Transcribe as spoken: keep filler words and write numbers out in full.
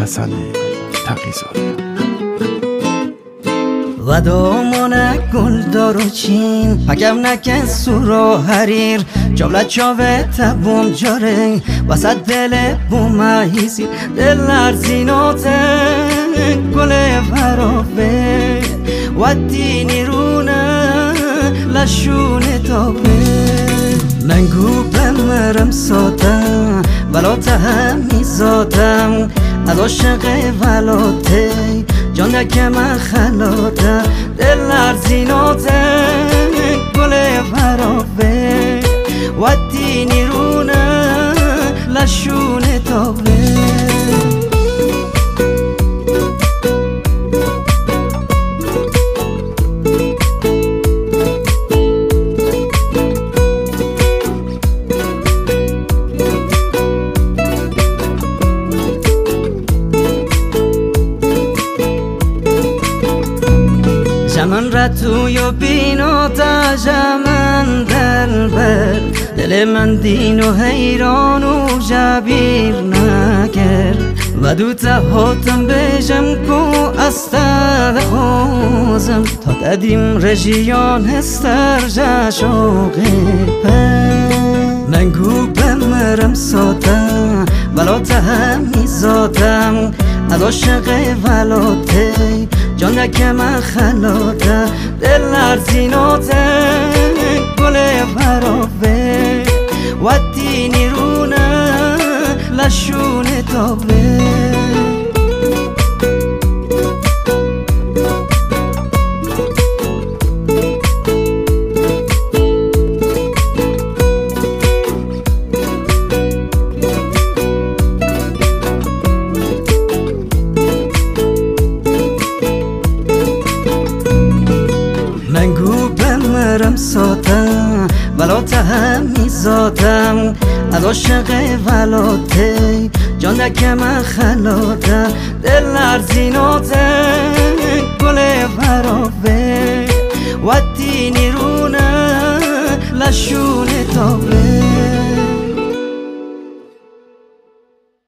حسن تقی‌زاده. و دامونه گل دارو چین پکم نکن سور و حریر جابلت چاوه تبوم جاره وسط دل بومهیسی دل لرزیناته گل فرابه و دینی رونه لشونه تابه منگو بمرم سادم ولا تهمی زادم از عاشق ولاته جان که من خلاده دل لرزیناته گل فرابه و دینی رونه لشونه تابه جمن را توی و بینو تا جمن دل بر دل من دین و حیران و جبیر نکر و دو تا هاتم بجم کو استاد خوزم تا قدیم رژیان هستر جا شوقی پر منگو بمرم سادم ولا تهمی زادم از عاشق ولاته جان که من خلاده دل لرزیناته گل فرابه و دینی رونه لشونه تابه منگو بمرم سادم ولا تهمی زادم از عاشق ولاته جان که من خلاده دل لرزیناته گل فرابه و دینی رونه لشونه تابه